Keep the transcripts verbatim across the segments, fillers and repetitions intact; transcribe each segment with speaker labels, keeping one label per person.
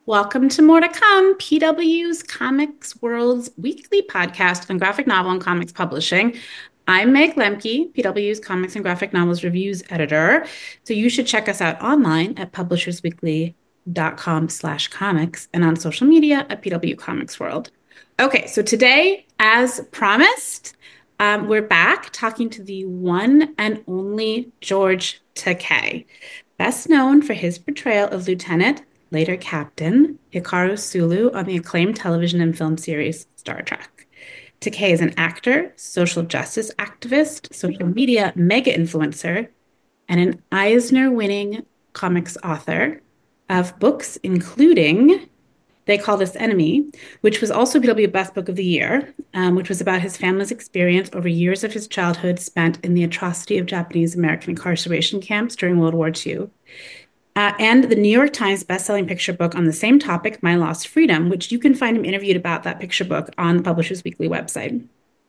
Speaker 1: Welcome to More to Come, P W's Comics World's weekly podcast on graphic novel and comics publishing. I'm Meg Lemke, P W's Comics and Graphic Novels Reviews Editor. So you should check us out online at publishersweekly.com slash comics and on social media at P W Comics World. Okay, so today, as promised, um, we're back talking to the one and only George Takei, best known for his portrayal of Lieutenant, later Captain, Hikaru Sulu on the acclaimed television and film series Star Trek. Takei is an actor, social justice activist, social media mega influencer, and an Eisner-winning comics author of books including They Call This Enemy, which was also P W Best Book of the Year, um, which was about his family's experience over years of his childhood spent in the atrocity of Japanese American incarceration camps during World War Two. Uh, and the New York Times bestselling picture book on the same topic, My Lost Freedom, which you can find him interviewed about that picture book on the Publishers Weekly website.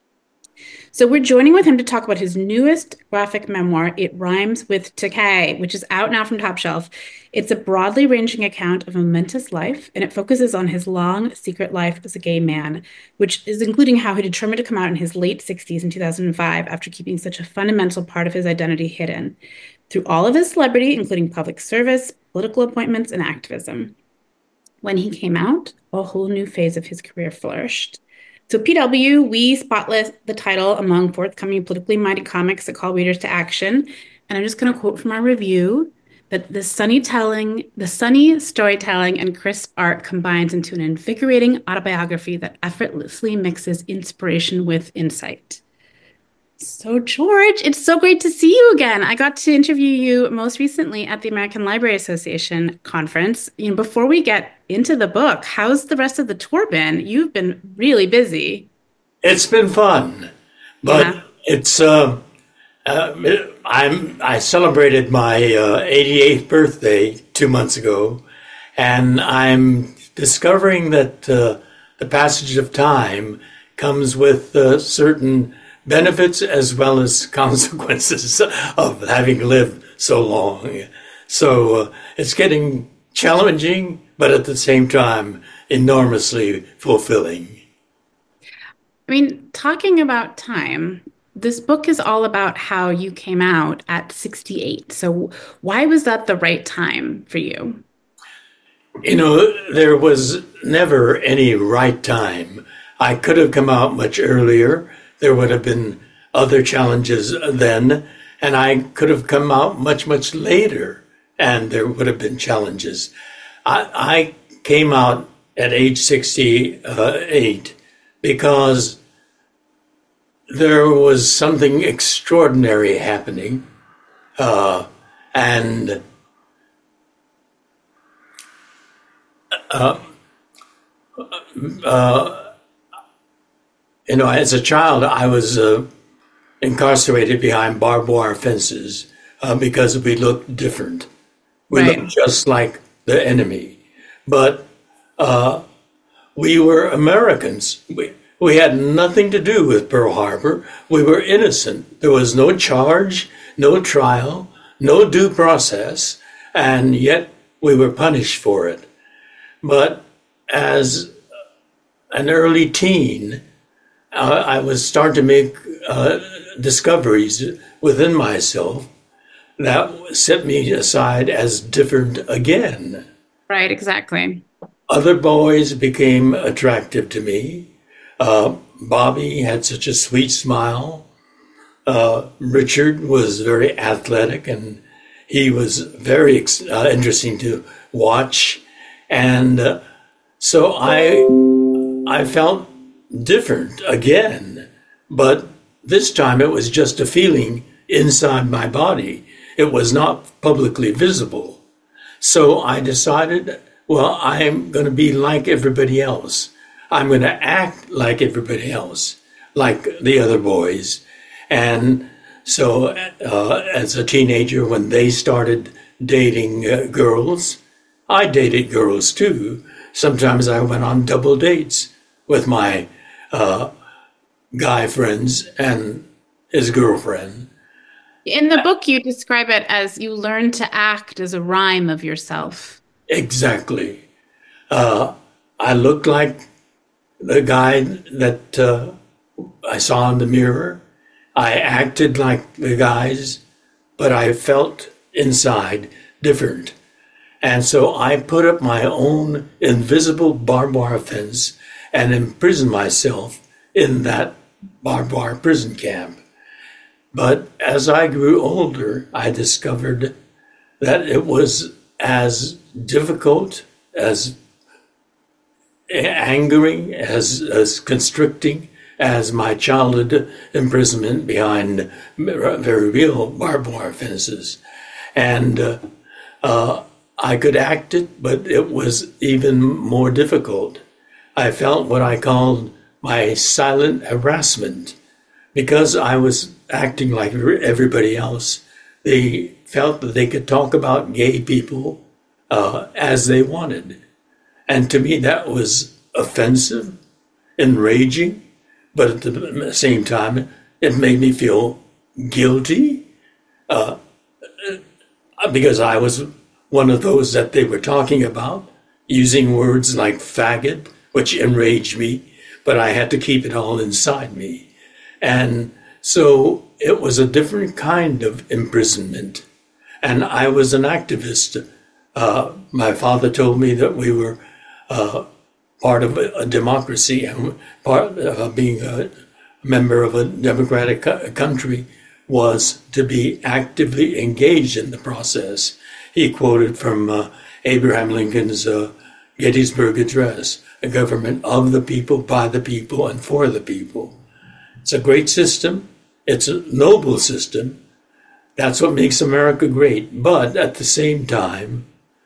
Speaker 1: So we're joining with him to talk about his newest graphic memoir, It Rhymes with Takei, which is out now from Top Shelf. It's a broadly ranging account of a momentous life, and it focuses on his long, secret life as a gay man, which is including how he determined to come out in his late sixties in two thousand five after keeping such a fundamental part of his identity hidden through all of his celebrity, including public service, political appointments, and activism. When he came out, a whole new phase of his career flourished. So P W, we spotlight the title among forthcoming politically minded comics that call readers to action. And I'm just going to quote from our review that the sunny telling, the sunny storytelling and crisp art combines into an invigorating autobiography that effortlessly mixes inspiration with insight. So, George, it's so great to see you again. I got to interview you most recently at the American Library Association conference. You know, before we get into the book, how's the rest of the tour been? You've been really busy.
Speaker 2: It's been fun, but
Speaker 1: Yeah.
Speaker 2: it's uh, uh, I'm I celebrated my uh, eighty-eighth birthday two months ago, and I'm discovering that uh, the passage of time comes with uh, certain benefits as well as consequences of having lived so long. So uh, it's getting challenging, but at the same time, enormously fulfilling.
Speaker 1: I mean, talking about time, this book is all about how you came out at sixty-eight. So, why was that the right time for you?
Speaker 2: You know, there was never any right time. I could have come out much earlier. There would have been other challenges then, and I could have come out much, much later, and there would have been challenges. I, I came out at age sixty-eight because there was something extraordinary happening, uh, and uh, uh, you know, as a child, I was uh, incarcerated behind barbed wire fences uh, because we looked different. We
Speaker 1: Right.
Speaker 2: looked just like the enemy, but uh, we were Americans. We, we had nothing to do with Pearl Harbor. We were innocent. There was no charge, no trial, no due process, and yet we were punished for it. But as an early teen, uh, I was starting to make uh, discoveries within myself that set me aside as different again.
Speaker 1: Right, exactly.
Speaker 2: Other boys became attractive to me. Uh, Bobby had such a sweet smile. Uh, Richard was very athletic, and he was very uh, interesting to watch. And uh, so I, I felt different again, but this time it was just a feeling inside my body. It was not publicly visible. So I decided, well, I'm going to be like everybody else. I'm going to act like everybody else, like the other boys. And so uh, as a teenager, when they started dating uh, girls, I dated girls too. Sometimes I went on double dates with my uh, guy friends and his girlfriend.
Speaker 1: In the book, you describe it as you learn to act as a rhyme of yourself.
Speaker 2: Exactly. Uh, I looked like the guy that uh, I saw in the mirror. I acted like the guys, but I felt inside different. And so I put up my own invisible barbed wire fence and imprisoned myself in that barbed wire prison camp. But as I grew older, I discovered that it was as difficult, as angering, as, as constricting as my childhood imprisonment behind very real barbed wire fences. And uh, uh, I could act it, but it was even more difficult. I felt what I called my silent harassment. Because I was acting like everybody else, they felt that they could talk about gay people uh, as they wanted. And to me, that was offensive, enraging, but at the same time, it made me feel guilty uh, because I was one of those that they were talking about, using words like faggot, which enraged me, but I had to keep it all inside me. And so it was a different kind of imprisonment. And I was an activist. Uh, my father told me that we were uh, part of a, a democracy, and part of uh, being a member of a democratic co- country was to be actively engaged in the process. He quoted from uh, Abraham Lincoln's uh, Gettysburg Address, a government of the people, by the people, and for the people. It's a great system. It's a noble system. That's what makes America great. But at the same time,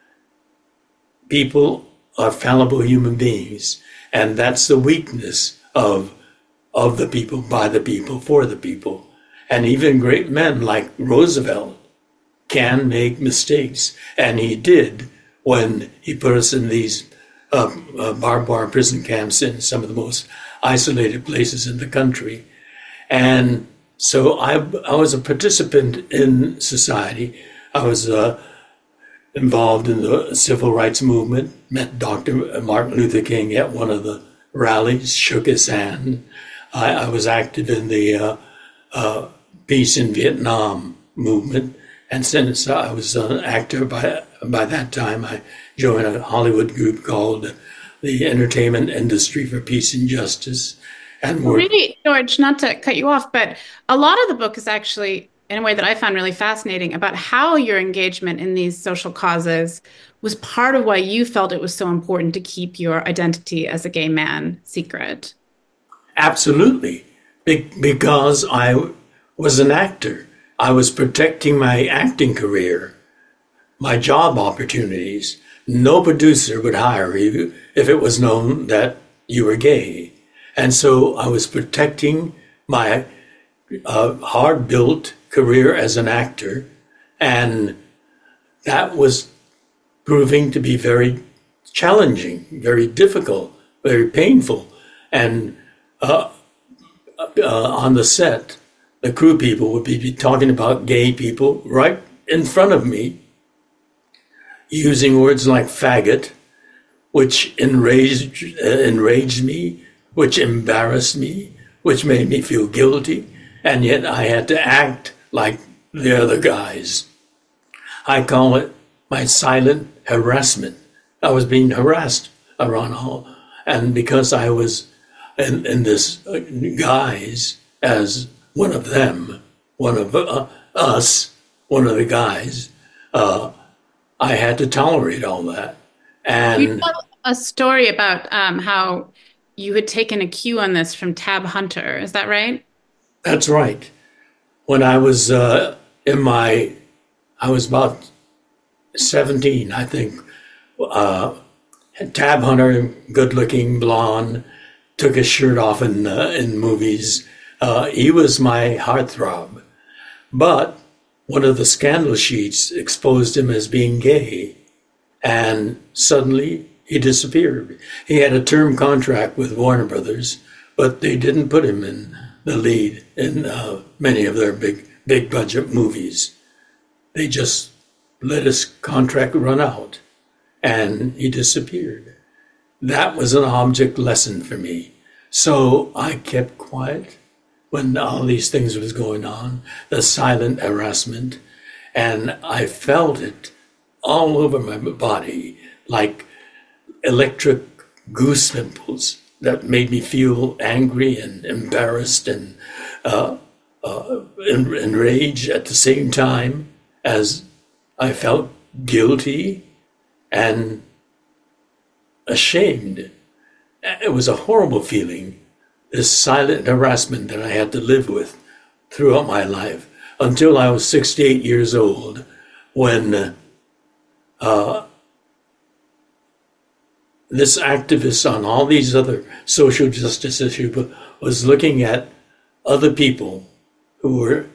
Speaker 2: people are fallible human beings. And that's the weakness of, of the people, by the people, for the people. And even great men like Roosevelt can make mistakes. And he did when he put us in these uh, uh, barbed wire prison camps in some of the most isolated places in the country. And so I, I was a participant in society. I was uh, involved in the civil rights movement, met Doctor Martin Luther King at one of the rallies, shook his hand. I, I was active in the uh, uh, Peace in Vietnam movement. And since I was an actor by, by that time, I joined a Hollywood group called the Entertainment Industry for Peace and Justice. And more.
Speaker 1: Really, George, not to cut you off, but a lot of the book is actually, in a way that I found really fascinating, about how your engagement in these social causes was part of why you felt it was so important to keep your identity as a gay man secret.
Speaker 2: Absolutely. Be- because I was an actor. I was protecting my acting career, my job opportunities. No producer would hire you if it was known that you were gay. And so I was protecting my uh, hard-built career as an actor, and that was proving to be very challenging, very difficult, very painful. And uh, uh, on the set, the crew people would be talking about gay people right in front of me, using words like faggot, which enraged, uh, enraged me, which embarrassed me, which made me feel guilty, and yet I had to act like the other guys. I call it my silent harassment. I was being harassed around all, and because I was in, in this guise as one of them, one of uh, us, one of the guys, uh, I had to tolerate all that. And
Speaker 1: you tell a story about um, how you had taken a cue on this from Tab Hunter. Is that right?
Speaker 2: That's right. When I was uh, in my, I was about seventeen, I think. Uh, Tab Hunter, good-looking, blonde, took his shirt off in uh, in movies. Uh, he was my heartthrob. But one of the scandal sheets exposed him as being gay, and suddenly he disappeared. He had a term contract with Warner Brothers, but they didn't put him in the lead in uh, many of their big, big budget movies. They just let his contract run out, and he disappeared. that was an object lesson for me. So I kept quiet when all these things was going on, the silent harassment, and I felt it all over my body, like electric goose pimples that made me feel angry and embarrassed and uh, uh, enraged at the same time as I felt guilty and ashamed. It was a horrible feeling, this silent harassment that I had to live with throughout my life until I was sixty-eight years old, when uh, this activist on all these other social justice issues was looking at other people who were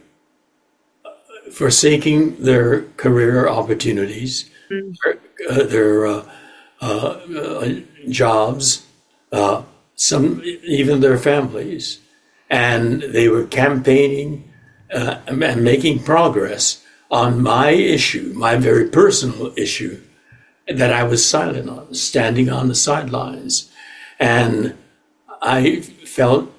Speaker 2: forsaking their career opportunities, mm. their, uh, their uh, uh, uh, jobs, uh, some even their families, and they were campaigning uh, and making progress on my issue, my very personal issue, that I was silent on, standing on the sidelines. And I felt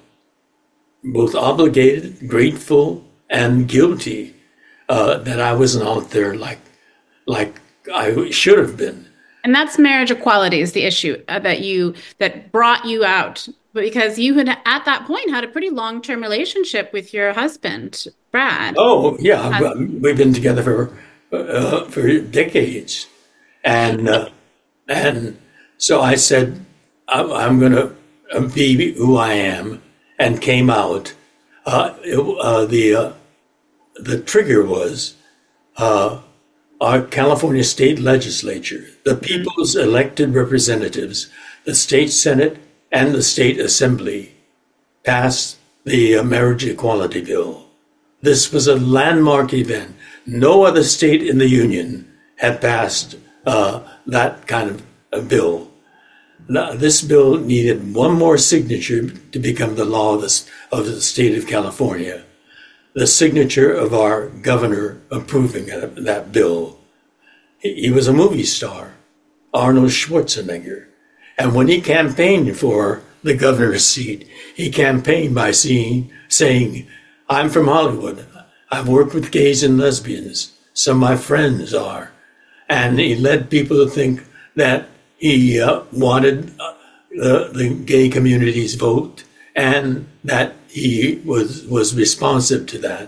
Speaker 2: both obligated, grateful, and guilty uh, that I wasn't out there like, like I should have been.
Speaker 1: And that's marriage equality is the issue uh, that you that brought you out, because you had at that point had a pretty long-term relationship with your husband, Brad.
Speaker 2: Oh yeah, uh, we've been together for uh, for decades, and uh, and so I said I'm, I'm going to be who I am, and came out. Uh, it, uh, the uh, the trigger was. Uh, Our California state legislature, the people's elected representatives, the state senate and the state assembly, passed the marriage equality bill. This was a landmark event. No other state in the union had passed uh, that kind of a bill. Now, this bill needed one more signature to become the law of the, of the state of California. The signature of our governor approving that bill. He was a movie star, Arnold Schwarzenegger. And when he campaigned for the governor's seat, he campaigned by seeing, saying, I'm from Hollywood. I've worked with gays and lesbians. Some of my friends are. And he led people to think that he uh, wanted uh, the, the gay community's vote, and that he was, was responsive to that.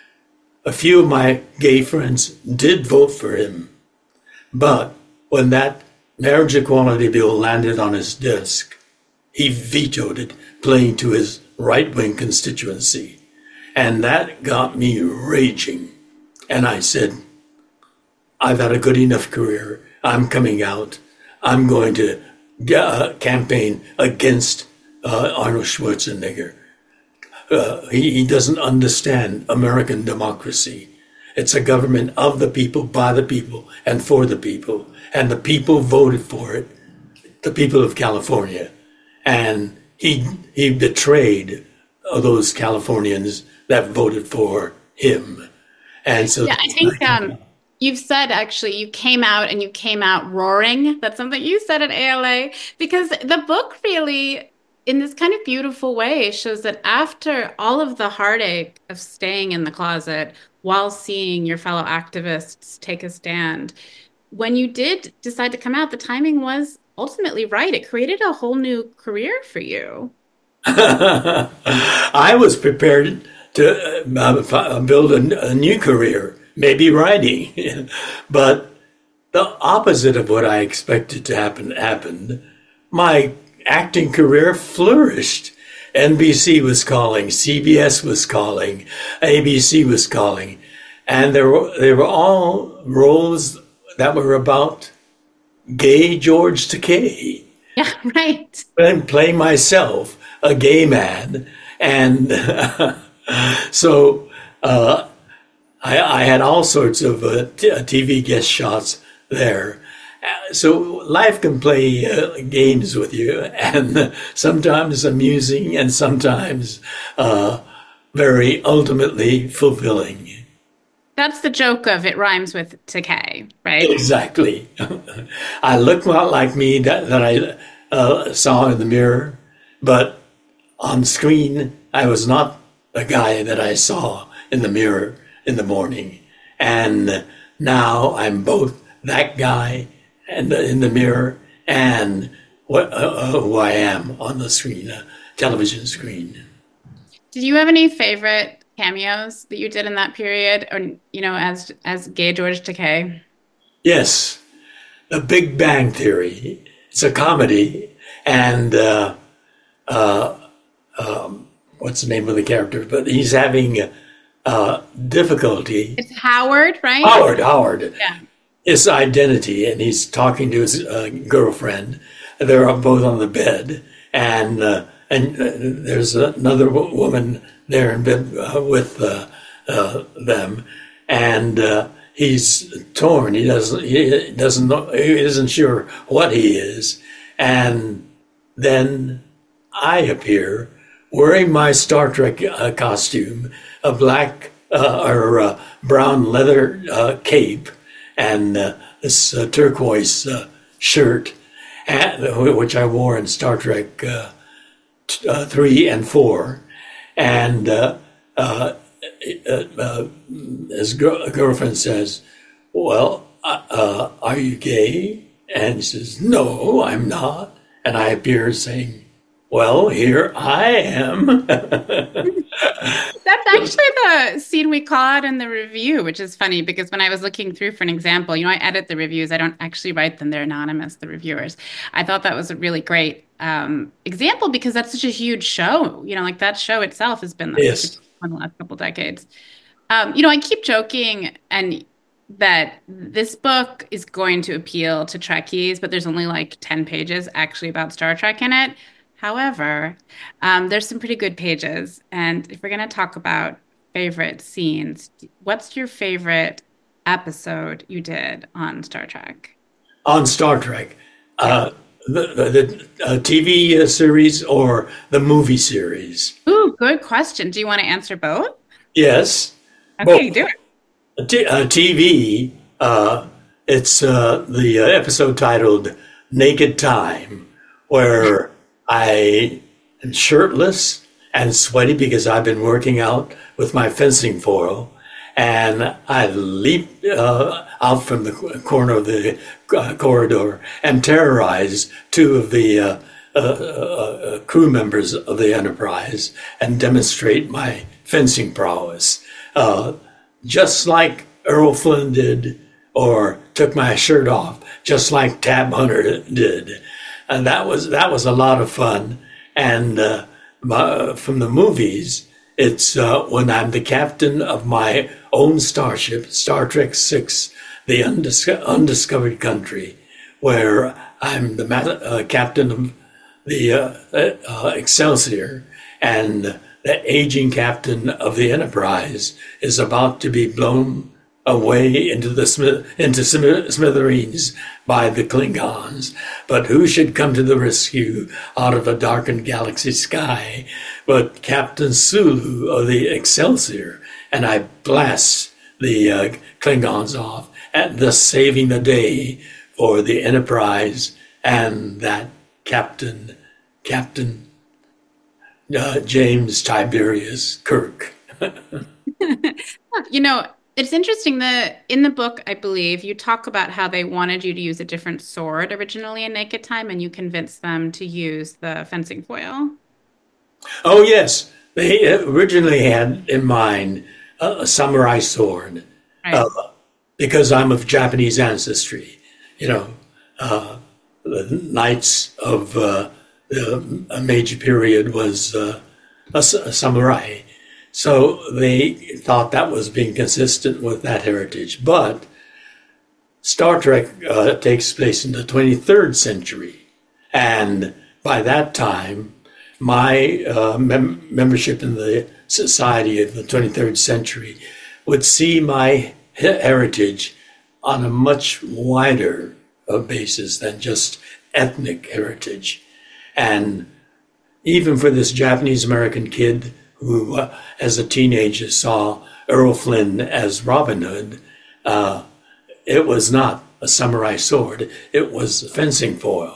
Speaker 2: A few of my gay friends did vote for him. But when that marriage equality bill landed on his desk, he vetoed it, playing to his right-wing constituency. And that got me raging. And I said, I've had a good enough career. I'm coming out. I'm going to uh, campaign against uh, Arnold Schwarzenegger. Uh, he, he doesn't understand American democracy. It's a government of the people, by the people, and for the people. And the people voted for it, the people of California. And he he betrayed those Californians that voted for him. And so,
Speaker 1: yeah, I think um, you've said actually you came out and you came out roaring. That's something you said at A L A, because the book really, in this kind of beautiful way, shows that after all of the heartache of staying in the closet while seeing your fellow activists take a stand, when you did decide to come out, the timing was ultimately right. It created a whole new career for you.
Speaker 2: I was prepared to uh, build a, a new career, maybe writing, but the opposite of what I expected to happen happened. My acting career flourished. N B C was calling, C B S was calling, A B C was calling, and they were, they were all roles that were about gay George Takei.
Speaker 1: Yeah, right.
Speaker 2: And play myself, a gay man. And so uh, I, I had all sorts of uh, t- T V guest shots there. So life can play uh, games with you, and sometimes amusing and sometimes uh, very ultimately fulfilling.
Speaker 1: That's the joke of it rhymes with Takei, right?
Speaker 2: Exactly. I look not like me that, that I uh, saw in the mirror, but on screen, I was not the guy that I saw in the mirror in the morning. And now I'm both that guy and in the mirror and what uh, who I am on the screen, uh, television screen.
Speaker 1: Did you have any favorite cameos that you did in that period, or you know, as as gay George Takei?
Speaker 2: Yes, The Big Bang Theory. It's a comedy, and uh, uh, um, what's the name of the character? But he's having uh, difficulty.
Speaker 1: It's Howard, right?
Speaker 2: Howard, Howard.
Speaker 1: Yeah.
Speaker 2: His identity, and he's talking to his uh, girlfriend. They're both on the bed, and uh, and uh, there's another w- woman there in bed uh, with uh, uh, them, and uh, he's torn. He doesn't he doesn't know. He isn't sure what he is, and then I appear wearing my Star Trek uh, costume, a black uh, or uh, brown leather uh, cape, and uh, this uh, turquoise uh, shirt, and, which I wore in Star Trek uh, t- uh, three and four, and uh, uh, uh, uh, his gr- girlfriend says, "Well, uh, uh, are you gay?" And he says, "No, I'm not." And I appear saying, "Well, here I am."
Speaker 1: That's actually the scene we call out in the review, which is funny because when I was looking through for an example, you know, I edit the reviews. I don't actually write them. They're anonymous, the reviewers. I thought that was a really great um, example because that's such a huge show. You know, like that show itself has been
Speaker 2: Yes.
Speaker 1: in the last couple decades. Um, you know, I keep joking and that this book is going to appeal to Trekkies, but there's only like ten pages actually about Star Trek in it. However, um, there's some pretty good pages. And if we're going to talk about favorite scenes, what's your favorite episode you did on Star Trek?
Speaker 2: On Star Trek, uh, the, the, the uh, T V series or the movie series?
Speaker 1: Ooh, good question. Do you want to answer both?
Speaker 2: Yes.
Speaker 1: Okay,
Speaker 2: Both.
Speaker 1: do it.
Speaker 2: T- uh, T V, uh, it's uh, the uh, episode titled Naked Time, where I am shirtless and sweaty because I've been working out with my fencing foil. And I leap uh, out from the qu- corner of the uh, corridor and terrorize two of the uh, uh, uh, crew members of the Enterprise and demonstrate my fencing prowess. Uh, just like Errol Flynn did, or took my shirt off, just like Tab Hunter did. And that was that was a lot of fun. And uh, my, from the movies, it's uh, when I'm the captain of my own starship, Star Trek Six, the Undis- Undiscovered Country, where I'm the ma- uh, captain of the uh, uh, Excelsior, and the aging captain of the Enterprise is about to be blown away into the smith- into smithereens by the Klingons. But who should come to the rescue out of a darkened galaxy sky but Captain Sulu of the Excelsior? And I blast the uh, Klingons off, and thus saving the day for the Enterprise and that captain, Captain uh, James Tiberius Kirk.
Speaker 1: You know, it's interesting that in the book, I believe, you talk about how they wanted you to use a different sword originally in Naked Time, and you convinced them to use the fencing foil.
Speaker 2: Oh, yes. They originally had in mind a, a samurai sword
Speaker 1: Right.
Speaker 2: uh, because I'm of Japanese ancestry. You know, uh, the knights of uh, the a Meiji period was uh, a, s- a samurai. So they thought that was being consistent with that heritage. But Star Trek uh, takes place in the twenty-third century. And by that time, my uh, mem- membership in the society of the twenty-third century would see my he- heritage on a much wider uh, basis than just ethnic heritage. And even for this Japanese American kid who, uh, as a teenager, saw Errol Flynn as Robin Hood, uh, it was not a samurai sword, it was a fencing foil.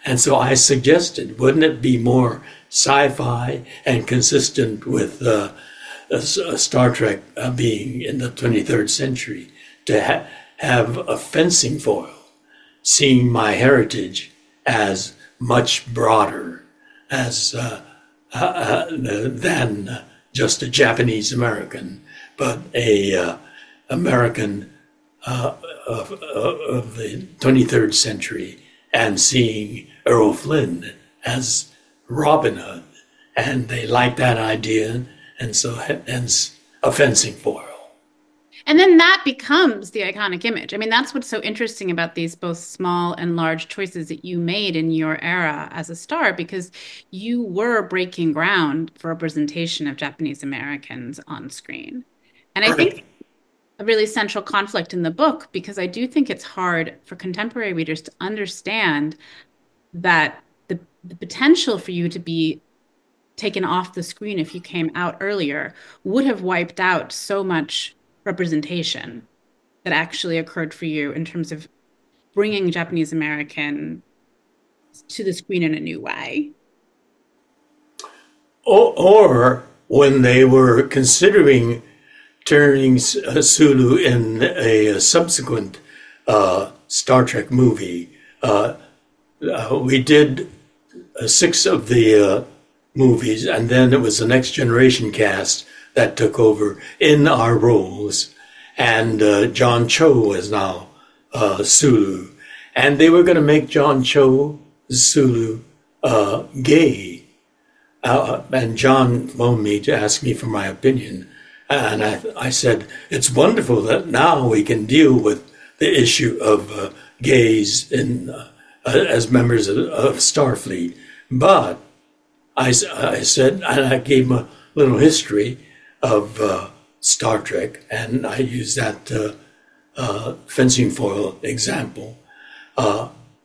Speaker 2: And so I suggested, wouldn't it be more sci-fi and consistent with uh, a, a Star Trek uh, being in the twenty-third century to ha- have a fencing foil, seeing my heritage as much broader as uh, uh, uh, than just a Japanese American, but a uh, American uh, of, of the twenty-third century, and seeing Errol Flynn as Robin Hood. And they liked that idea, and so hence a fencing foil.
Speaker 1: And then that becomes the iconic image. I mean, that's what's so interesting about these both small and large choices that you made in your era as a star, because you were breaking ground for representation of Japanese Americans on screen. And I think
Speaker 2: Right.
Speaker 1: a really central conflict in the book, because I do think it's hard for contemporary readers to understand that the, the potential for you to be taken off the screen if you came out earlier would have wiped out so much representation that actually occurred for you in terms of bringing Japanese American to the screen in a new way.
Speaker 2: Or, or when they were considering turning uh, Sulu in a, a subsequent uh, Star Trek movie, uh, uh, we did uh, six of the uh, movies, and then it was the Next Generation cast that took over in our roles, and uh, John Cho was now uh, Sulu, and they were going to make John Cho Sulu uh, gay, uh, and John phoned me to ask me for my opinion, and I, I said it's wonderful that now we can deal with the issue of uh, gays in uh, as members of, of Starfleet, but I, I said, and I gave him a little history of uh, Star Trek, and I used that uh, uh, fencing foil example. Uh,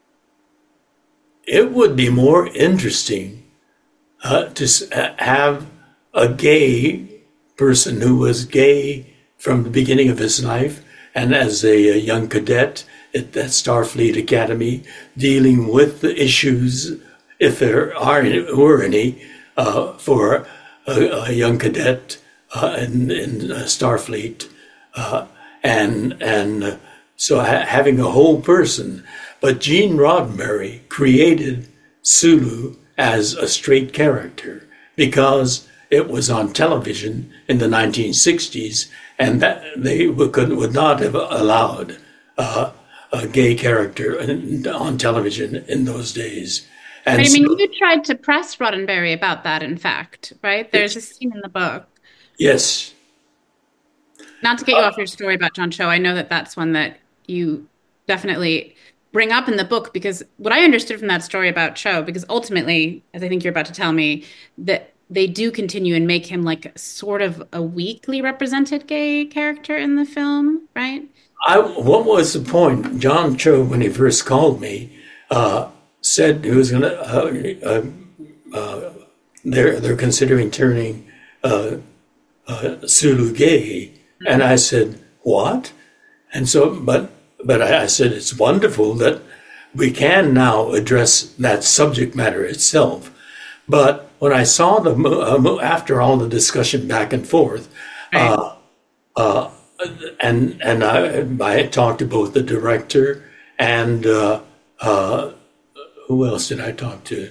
Speaker 2: it would be more interesting uh, to have a gay person who was gay from the beginning of his life, and as a, a young cadet at that Starfleet Academy, dealing with the issues, if there are any, were any, uh, for a, a young cadet uh, in, in uh, Starfleet, uh, and and uh, so ha- having a whole person. But Gene Roddenberry created Sulu as a straight character because it was on television in the nineteen sixties, and that they would, could, would not have allowed uh, a gay character in, on television in those days. And
Speaker 1: Right. I
Speaker 2: so,
Speaker 1: mean, you tried to press Roddenberry about that, in fact, right? There's a scene in the book.
Speaker 2: yes,
Speaker 1: Not to get you off your story about John Cho, I know that that's one that you definitely bring up in the book, because what I understood from that story about Cho, because ultimately, as I think you're about to tell me, that they do continue and make him like sort of a weakly represented gay character in the film, right?
Speaker 2: I, what was the point? John Cho, when he first called me, uh, said he was going to. Uh, uh, uh, they're they're considering turning uh, uh, Sulu gay, and I said what? And so, but but I, I said it's wonderful that we can now address that subject matter itself. But when I saw the uh, after all the discussion back and forth,
Speaker 1: Right.
Speaker 2: uh, uh, and and I, I talked to both the director and uh, uh, who else did I talk to?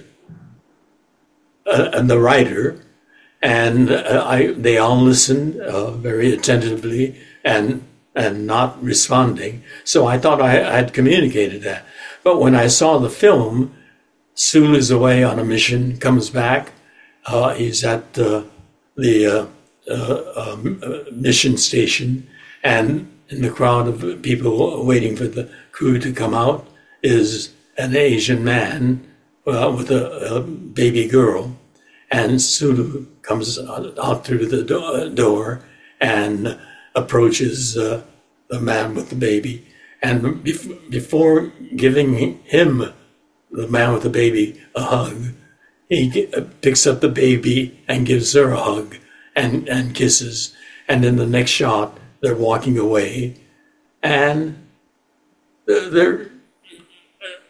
Speaker 2: Uh, and the writer, and uh, I they all listened uh, very attentively and and not responding. So I thought I, I had communicated that. But when I saw the film, Sulu's away on a mission, comes back. Uh, he's at uh, the uh, uh, um, uh, mission station, and in the crowd of people waiting for the crew to come out is an Asian man uh, with a, a baby girl. And Sulu comes out through the do- door and approaches uh, the man with the baby. And bef- before giving him, the man with the baby, a hug, he g- picks up the baby and gives her a hug and, and kisses. And in the next shot, they're walking away. And they're,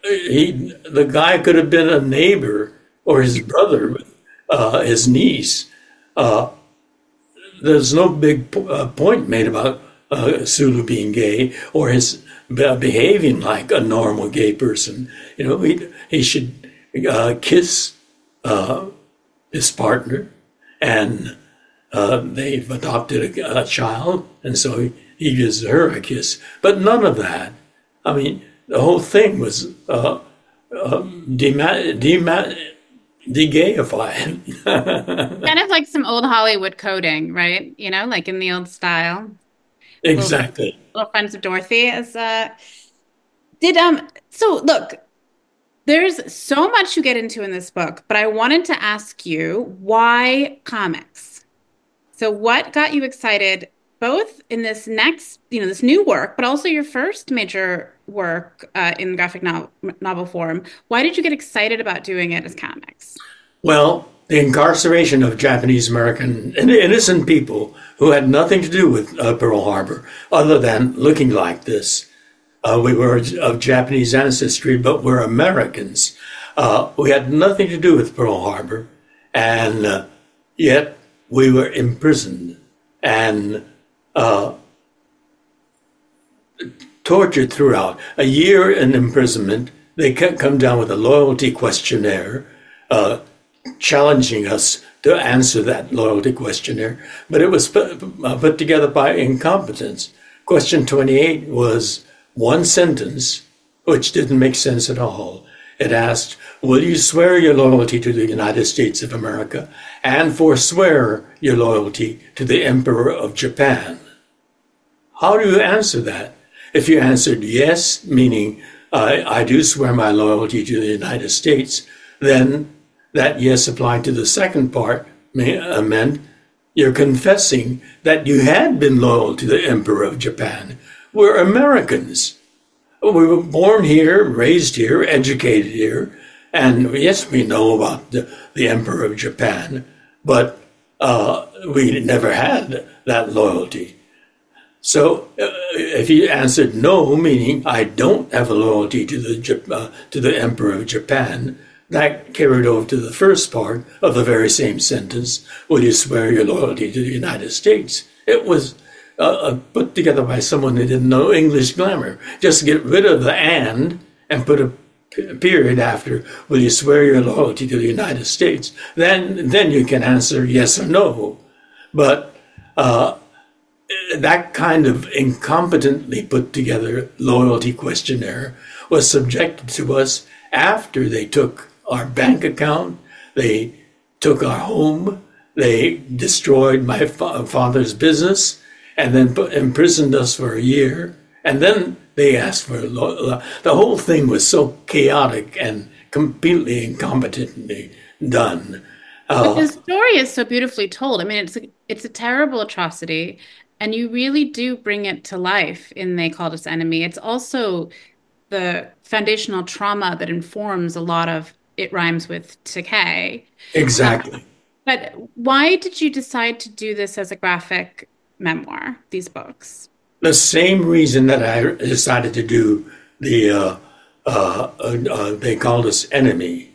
Speaker 2: he the guy could have been a neighbor or his brother, uh, his niece. Uh, there's no big uh, point made about uh, Sulu being gay or his be- behaving like a normal gay person. You know, he he should uh, kiss uh, his partner, and uh, they've adopted a, a child, and so he, he gives her a kiss. But none of that. I mean, the whole thing was uh, uh, dema- dema- de-gayified.
Speaker 1: Kind of like some old Hollywood coding, right? You know, like in the old style. Little,
Speaker 2: Exactly.
Speaker 1: Little Friends of Dorothy is uh did um so look, there's so much you get into in this book, but I wanted to ask you why comics? So what got you excited both in this next, you know, this new work, but also your first major work uh, in graphic novel, novel form? Why did you get excited about doing it as comics?
Speaker 2: Well, the incarceration of Japanese American innocent people who had nothing to do with uh, Pearl Harbor other than looking like this. Uh, we were of Japanese ancestry, but we're Americans. Uh, we had nothing to do with Pearl Harbor, and uh, yet we were imprisoned and uh, tortured throughout. A year in imprisonment, they come down with a loyalty questionnaire, uh, challenging us to answer that loyalty questionnaire, but it was put, uh, put together by incompetence. Question twenty-eight was one sentence, which didn't make sense at all. It asked, will you swear your loyalty to the United States of America and forswear your loyalty to the Emperor of Japan? How do you answer that? If you answered yes, meaning I, I do swear my loyalty to the United States, then that yes applied to the second part may, uh, meant you're confessing that you had been loyal to the Emperor of Japan. We're Americans. We were born here, raised here, educated here, and yes, we know about the, the Emperor of Japan, but uh, we never had that loyalty. So uh, if you answered no, meaning I don't have a loyalty to the uh, to the Emperor of Japan, that carried over to the first part of the very same sentence. Will you swear your loyalty to the United States? It was uh, put together by someone who didn't know English grammar. Just get rid of the and and put a period after, will you swear your loyalty to the United States? Then, then you can answer yes or no. But uh, that kind of incompetently put together loyalty questionnaire was subjected to us after they took our bank account, they took our home, they destroyed my fa- father's business, and then put, imprisoned us for a year. And then they asked for lo- the whole thing was so chaotic and completely incompetently done.
Speaker 1: But
Speaker 2: Uh,
Speaker 1: the story is so beautifully told. I mean, it's a, it's a terrible atrocity, and you really do bring it to life in They Called Us Enemy. It's also the foundational trauma that informs a lot of It Rhymes with Decay. Uh,
Speaker 2: exactly.
Speaker 1: but why did you decide to do this as a graphic memoir, these books?
Speaker 2: The same reason that I decided to do the, uh, uh, uh, uh, They Called Us Enemy.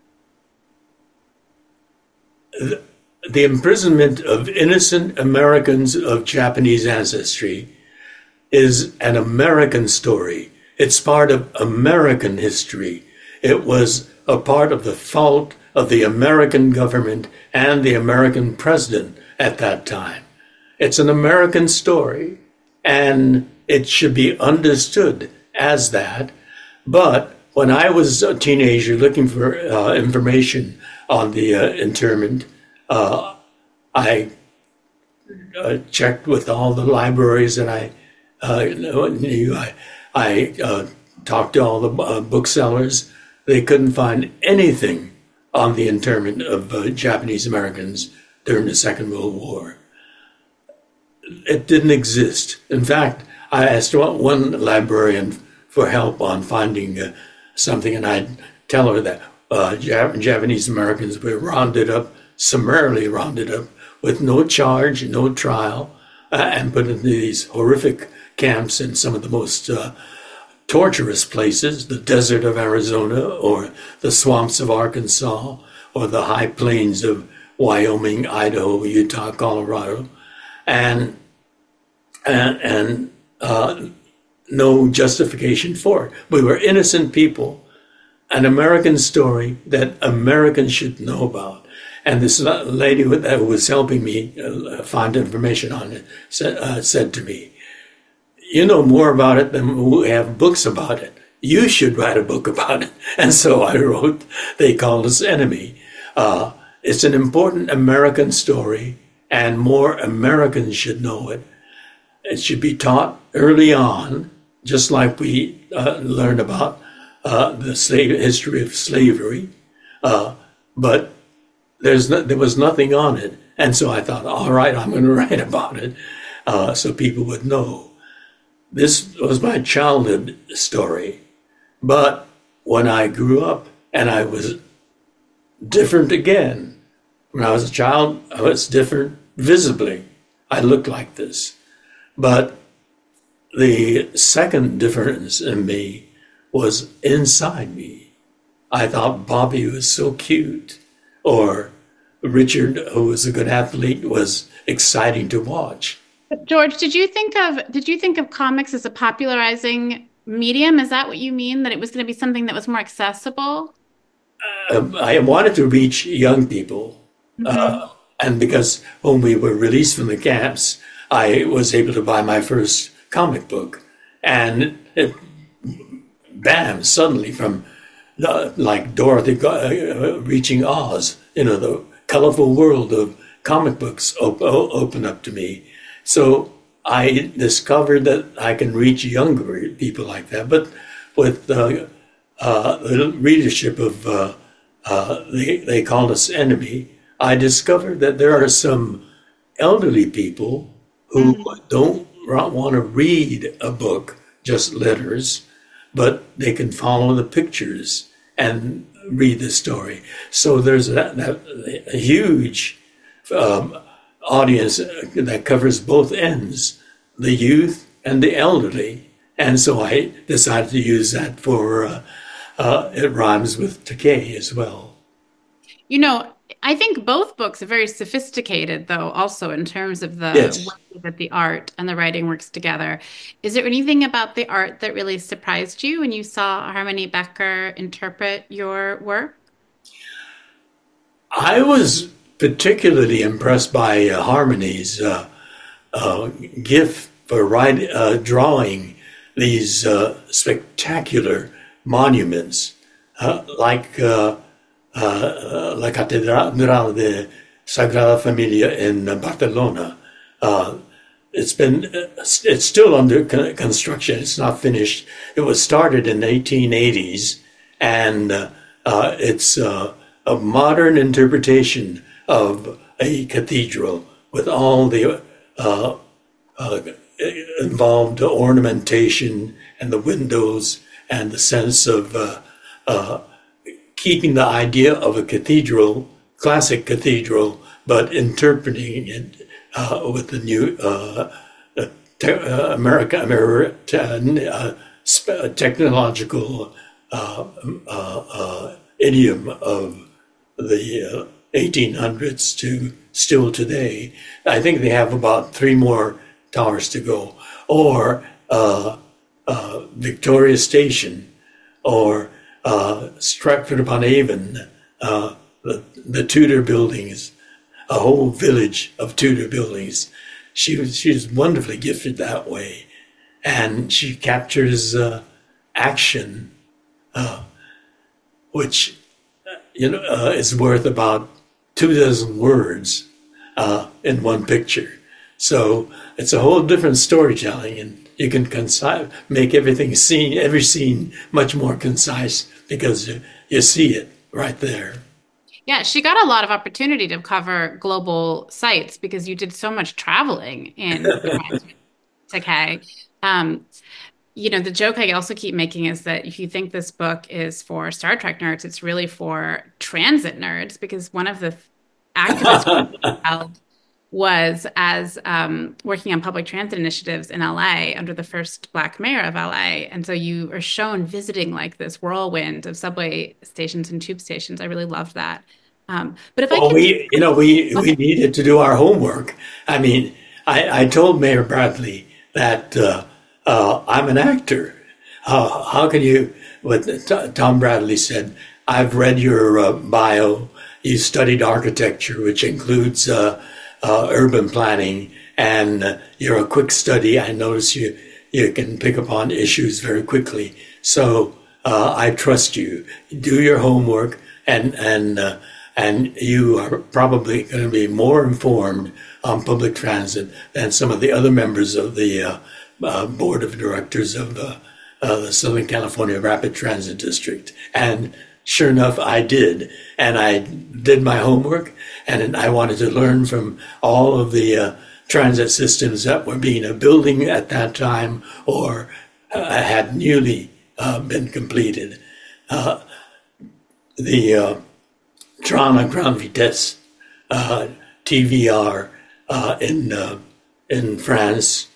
Speaker 2: The, the imprisonment of innocent Americans of Japanese ancestry is an American story. It's part of American history. It was a part of the fault of the American government and the American president at that time. It's an American story, and it should be understood as that. But when I was a teenager looking for uh, information on the uh, internment, uh, I uh, checked with all the libraries that I uh, knew. I, I uh, talked to all the uh, booksellers. They couldn't find anything on the internment of uh, Japanese Americans during the Second World War. It didn't exist. In fact, I asked one librarian for help on finding uh, something, and I'd tell her that uh, Jap- Japanese Americans were rounded up, summarily rounded up, with no charge, no trial, uh, and put into these horrific camps in some of the most uh, torturous places, the desert of Arizona or the swamps of Arkansas or the high plains of Wyoming, Idaho, Utah, Colorado, and and, and uh, no justification for it. We were innocent people, an American story that Americans should know about. And this lady that was helping me uh, find information on it said, uh, said to me, "You know more about it than we have books about it. You should write a book about it." And so I wrote They Called Us Enemy. Uh, it's an important American story, and more Americans should know it. It should be taught early on, just like we uh, learned about uh, the slave history of slavery. Uh, but there's no, there was nothing on it. And so I thought, all right, I'm going to write about it uh, so people would know. This was my childhood story. But when I grew up and I was different again, when I was a child, I was different visibly. I looked like this. But the second difference in me was inside me. I thought Bobby was so cute, or Richard, who was a good athlete, was exciting to watch.
Speaker 1: George, did you think of did you think of comics as a popularizing medium? Is that what you mean? That it was going to be something that was more accessible?
Speaker 2: Um, I wanted to reach young people,
Speaker 1: Hmm.
Speaker 2: uh, and because when we were released from the camps, I was able to buy my first comic book, and it, bam! Suddenly, from uh, like Dorothy uh, reaching Oz, you know, the colorful world of comic books op- opened up to me. So I discovered that I can reach younger people like that, but with uh, uh, the readership of uh, uh, they, they called us enemy, I discovered that there are some elderly people who don't want to read a book, just letters, but they can follow the pictures and read the story. So there's that, that a huge um, audience that covers both ends, the youth and the elderly. And so I decided to use that for, uh, uh, it rhymes with Takei as well.
Speaker 1: You know, I think both books are very sophisticated, though, also in terms of the
Speaker 2: Yes.
Speaker 1: way that the art and the writing works together. Is there anything about the art that really surprised you when you saw Harmony Becker interpret your work?
Speaker 2: I was particularly impressed by uh, Harmony's uh, uh, gift for writing, uh, drawing these uh, spectacular monuments, uh, like uh, uh, La Catedral de Sagrada Familia in Barcelona. Uh, it's been, it's still under construction. It's not finished. It was started in the eighteen eighties, and uh, uh, it's uh, a modern interpretation of a cathedral with all the uh, uh, involved ornamentation and the windows and the sense of uh, uh, keeping the idea of a cathedral, classic cathedral, but interpreting it uh, with the new uh, uh, te- uh, America, America uh, sp- technological uh, uh, uh, idiom of the uh, eighteen hundreds to still today. I think they have about three more towers to go, or uh, uh, Victoria Station, or uh, Stratford upon Avon, uh, the, the Tudor buildings, a whole village of Tudor buildings. She was she was wonderfully gifted that way, and she captures uh, action, uh, which you know uh, is worth about two dozen words uh, in one picture. So it's a whole different storytelling, and you can concise, make everything scene, every scene much more concise because you, you see it right there.
Speaker 1: Yeah, she got a lot of opportunity to cover global sites because you did so much traveling in your time to K. Um, you know, the joke I also keep making is that if you think this book is for Star Trek nerds, it's really for transit nerds because one of the activists held was as um, working on public transit initiatives in L A under the first Black mayor of L A. And so you are shown visiting like this whirlwind of subway stations and tube stations. I really loved that. Um, but if I
Speaker 2: Well,
Speaker 1: can,
Speaker 2: we, you know, we,
Speaker 1: go
Speaker 2: we
Speaker 1: ahead.
Speaker 2: needed to do our homework. I mean, I, I told Mayor Bradley that uh, uh, I'm an actor. Uh, how can you, what T- Tom Bradley said, I've read your uh, bio. You studied architecture, which includes uh, uh, urban planning, and uh, you're a quick study. I notice you, you can pick up on issues very quickly. So uh, I trust you. Do your homework, and, and, uh, and you are probably going to be more informed on public transit than some of the other members of the uh, uh, board of directors of uh, uh, the Southern California Rapid Transit District. And sure enough, I did. And I did my homework, and I wanted to learn from all of the uh, transit systems that were being a building at that time or uh, had newly uh, been completed. Uh, the uh, Train à Grande Vitesse, uh, T V R, uh, in uh, in France,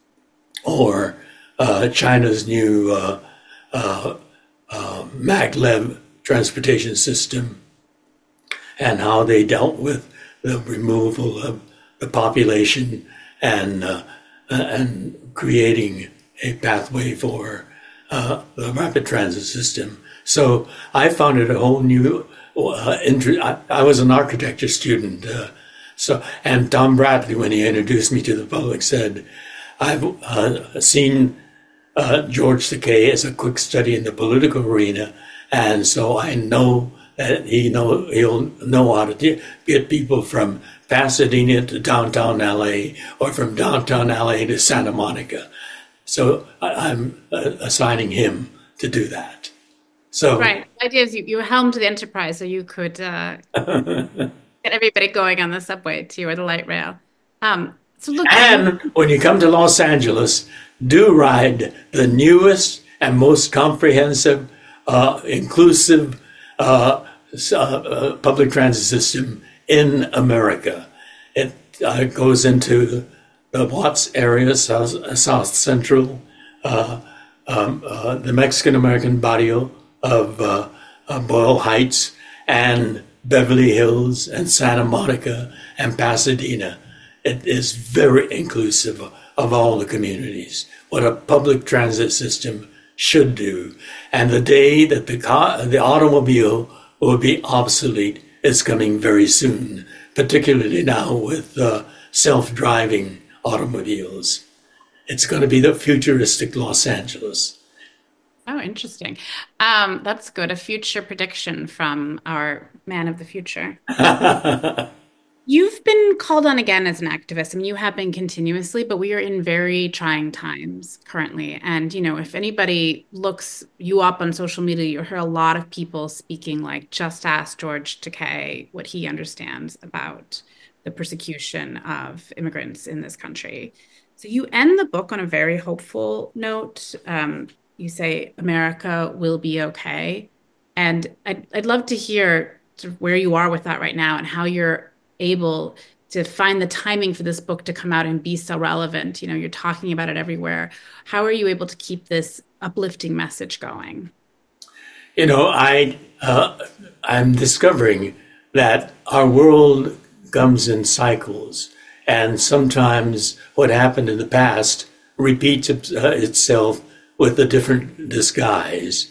Speaker 2: or uh, China's new uh, uh, uh, maglev transportation system, and how they dealt with the removal of the population and uh, and creating a pathway for uh, the rapid transit system. So I found it a whole new uh, interest. I, I was an architecture student. Uh, so, and Tom Bradley, when he introduced me to the public, said, I've uh, seen uh, George Takei as a quick study in the political arena. And so I know that he know, he'll know how to get people from Pasadena to downtown L A or from downtown L A to Santa Monica. So I, I'm uh, assigning him to do that. So,
Speaker 1: Right. The idea is you, you helmed the enterprise so you could uh, get everybody going on the subway to or the light rail. Um, so look, you
Speaker 2: and when you come to Los Angeles, do ride the newest and most comprehensive, uh, inclusive uh, uh, uh, public transit system in America. It uh, goes into the Watts area, South, South Central, uh, um, uh, the Mexican-American barrio of uh, uh, Boyle Heights, and Beverly Hills, and Santa Monica, and Pasadena. It is very inclusive of all the communities, what a public transit system should do. And the day that the car, the automobile will be obsolete is coming very soon, particularly now with uh, self-driving automobiles. It's going to be the futuristic Los Angeles.
Speaker 1: oh, interesting. Um, that's good. A future prediction from our man of the future. You've been called on again as an activist. I mean, you have been continuously, but we are in very trying times currently. And, you know, if anybody looks you up on social media, you hear a lot of people speaking like, just ask George Takei what he understands about the persecution of immigrants in this country. So you end the book on a very hopeful note. Um, you say, America will be okay. And I'd, I'd love to hear sort of where you are with that right now and how you're able to find the timing for this book to come out and be so relevant. You know, you're talking about it everywhere. How are you able to keep this uplifting message going?
Speaker 2: You know, I uh, I'm discovering that our world comes in cycles, and sometimes what happened in the past repeats it, uh, itself with a different disguise.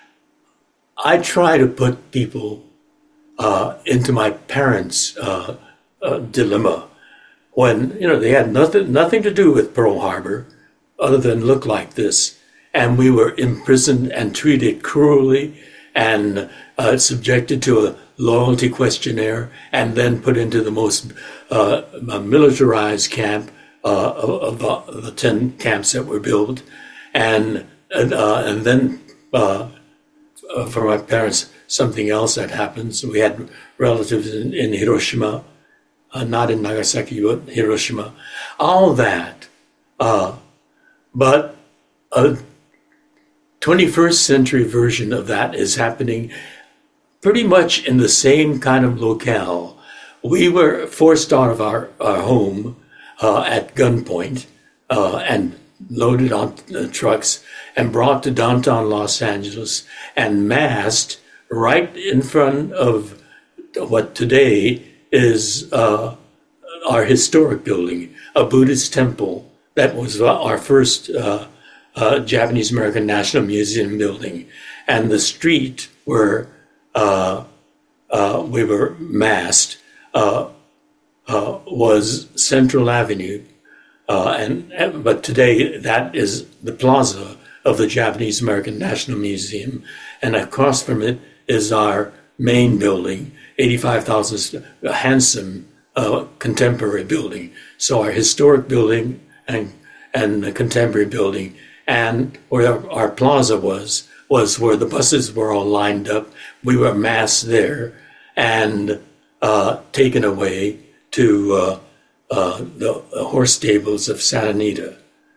Speaker 2: I try to put people uh, into my parents' uh, uh, dilemma when, you know, they had nothing nothing to do with Pearl Harbor other than look like this, and we were imprisoned and treated cruelly and uh, subjected to a loyalty questionnaire and then put into the most uh, militarized camp uh, of, of the, the ten camps that were built, and and, uh, and then uh, for my parents, something else that happens. We had relatives in, in Hiroshima, uh, not in Nagasaki, but Hiroshima. All that, uh, but a twenty-first century version of that is happening pretty much in the same kind of locale, we were forced out of our, our home uh, at gunpoint uh, and loaded on the trucks and brought to downtown Los Angeles and massed right in front of what today is uh, our historic building, a Buddhist temple. That was our first uh, uh, Japanese American National Museum building. And the street where uh, uh, we were massed uh, uh, was Central Avenue. Uh, and but today that is the plaza of the Japanese American National Museum, and across from it is our main building, eighty-five thousand, a handsome uh, contemporary building. So our historic building and and the contemporary building, and where our, our plaza was was where the buses were all lined up. We were massed there and uh, taken away to. Uh, Uh, the horse stables of Santa Anita.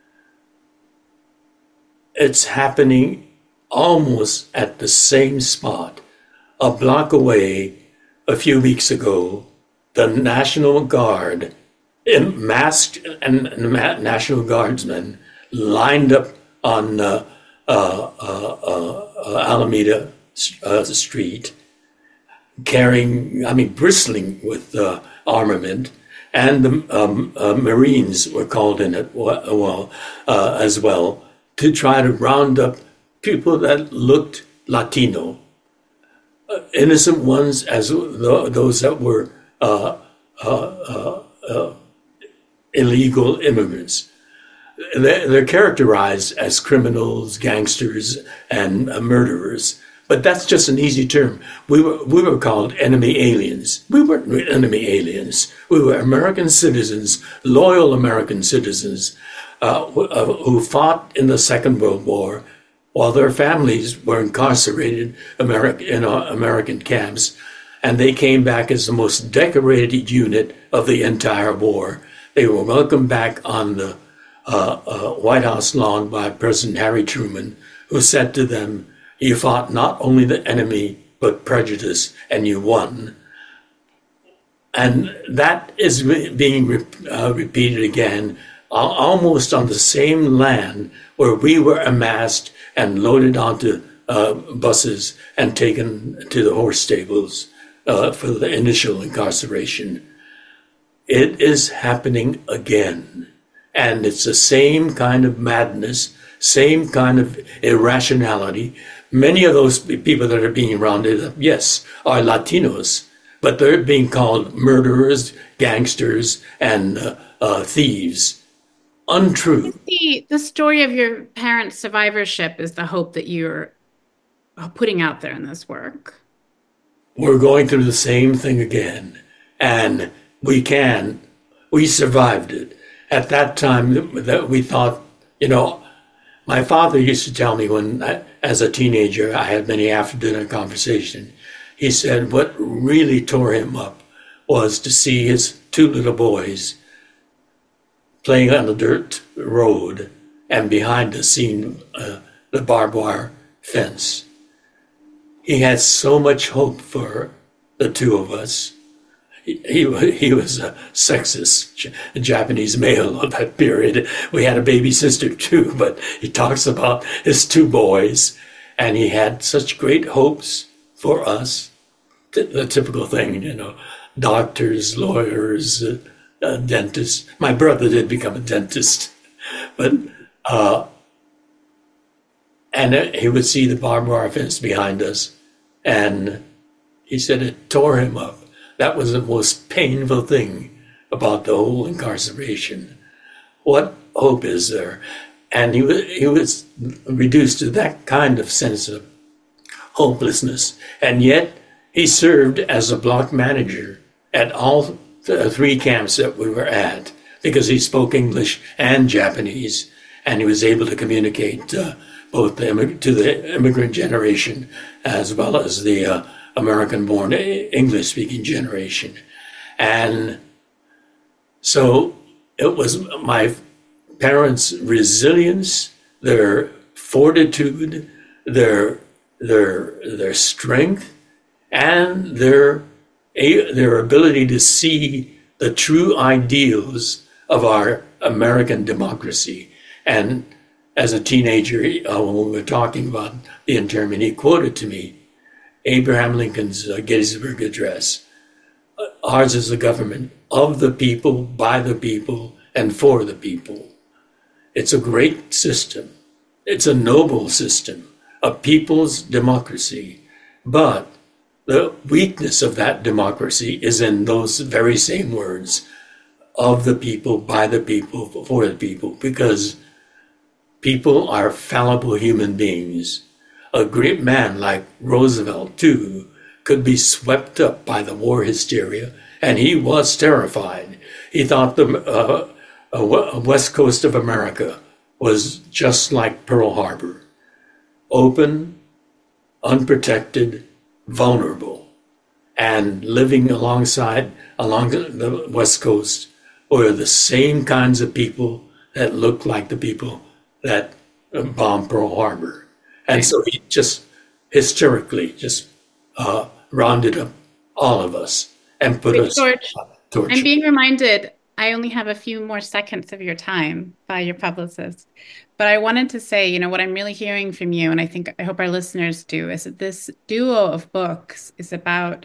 Speaker 2: It's happening almost at the same spot. A block away, a few weeks ago, the National Guard, masked and National Guardsmen lined up on uh, uh, uh, uh, Alameda uh, Street, carrying, I mean, bristling with uh, armament. And the um, uh, Marines were called in it well, uh, as well to try to round up people that looked Latino, uh, innocent ones as th- those that were uh, uh, uh, uh, illegal immigrants. They're, they're characterized as criminals, gangsters, and uh, murderers. But that's just an easy term. We were we were called enemy aliens. We weren't enemy aliens. We were American citizens, loyal American citizens, uh, who, uh, who fought in the Second World War while their families were incarcerated Ameri- in uh, American camps. And they came back as the most decorated unit of the entire war. They were welcomed back on the uh, uh, White House lawn by President Harry Truman, who said to them, "You fought not only the enemy, but prejudice, and you won." And that is re- being re- uh, repeated again, uh, almost on the same land where we were amassed and loaded onto uh, buses and taken to the horse stables uh, for the initial incarceration. It is happening again. And it's the same kind of madness, same kind of irrationality. Many of those people that are being rounded up, yes, are Latinos, but they're being called murderers, gangsters, and uh, uh, thieves. Untrue.
Speaker 1: The, the story of your parents' survivorship is the hope that you're putting out there in this work.
Speaker 2: We're going through the same thing again, and we can. We survived it. At that time, that we thought, you know, my father used to tell me when, I, as a teenager, I had many after-dinner conversations. He said what really tore him up was to see his two little boys playing on the dirt road and behind the scene, uh, the barbed wire fence. He had so much hope for the two of us. He, he, he was a sexist Japanese male of that period. We had a baby sister too, but he talks about his two boys, and he had such great hopes for us. The typical thing, you know, doctors, lawyers, uh, uh, dentists. My brother did become a dentist, but uh, and he would see the barbed wire fence behind us, and he said it tore him up. That was the most painful thing about the whole incarceration. What hope is there? And he was, he was reduced to that kind of sense of hopelessness. And yet he served as a block manager at all the three camps that we were at because he spoke English and Japanese, and he was able to communicate uh, both the immig- to the immigrant generation as well as the uh, American-born English-speaking generation. And so it was my parents' resilience, their fortitude, their their their strength, and their a, their ability to see the true ideals of our American democracy. And as a teenager, uh, when we were talking about the internment, he quoted to me Abraham Lincoln's uh, Gettysburg Address. Ours is a government of the people, by the people, and for the people. It's a great system. It's a noble system, a people's democracy. But the weakness of that democracy is in those very same words, of the people, by the people, for the people, because people are fallible human beings. A great man like Roosevelt, too, could be swept up by the war hysteria, and he was terrified. He thought the uh, uh, west coast of America was just like Pearl Harbor, open, unprotected, vulnerable, and living alongside, along the west coast, were the same kinds of people that looked like the people that bombed Pearl Harbor. And so he just hysterically just uh, rounded up all of us and put
Speaker 1: Wait,
Speaker 2: us
Speaker 1: George,
Speaker 2: on
Speaker 1: I'm
Speaker 2: torture.
Speaker 1: being reminded I only have a few more seconds of your time by your publicist. But I wanted to say, you know, what I'm really hearing from you, and I think I hope our listeners do, is that this duo of books is about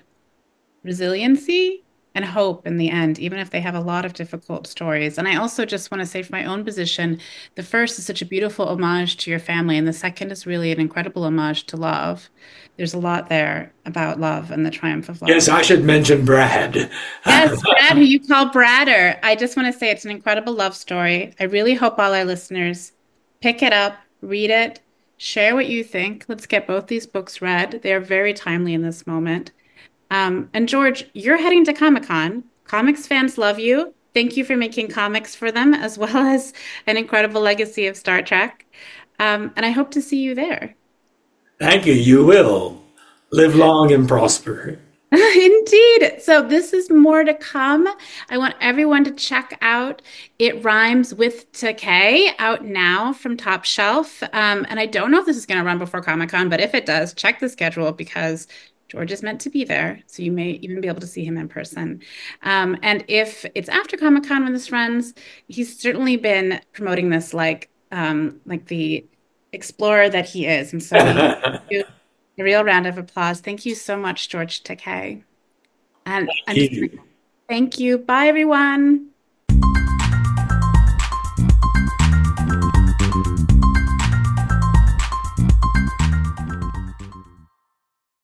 Speaker 1: resiliency and hope in the end, even if they have a lot of difficult stories. And I also just want to say, from my own position, the first is such a beautiful homage to your family, and the second is really an incredible homage to love. There's a lot there about love and the triumph of
Speaker 2: Yes,
Speaker 1: love.
Speaker 2: I should mention Brad.
Speaker 1: Yes, Brad, who you call Bradder. I just want to say it's an incredible love story. I really hope all our listeners pick it up, read it, share what you think. Let's get both these books read. They are very timely in this moment. Um, and George, you're heading to Comic-Con. Comics fans love you. Thank you for making comics for them, as well as an incredible legacy of Star Trek. Um, and I hope to see you there.
Speaker 2: Thank you. You will live long and prosper.
Speaker 1: Indeed. So this is more to come. I want everyone to check out It Rhymes with Takei out now from Top Shelf. Um, and I don't know if this is going to run before Comic-Con, but if it does, check the schedule because George is meant to be there. So you may even be able to see him in person. Um, and if it's after Comic-Con when this runs, he's certainly been promoting this like um, like the explorer that he is. And so we do a real round of applause. Thank you so much, George Takei. And I'm just
Speaker 2: You.
Speaker 1: thank you. Bye, everyone.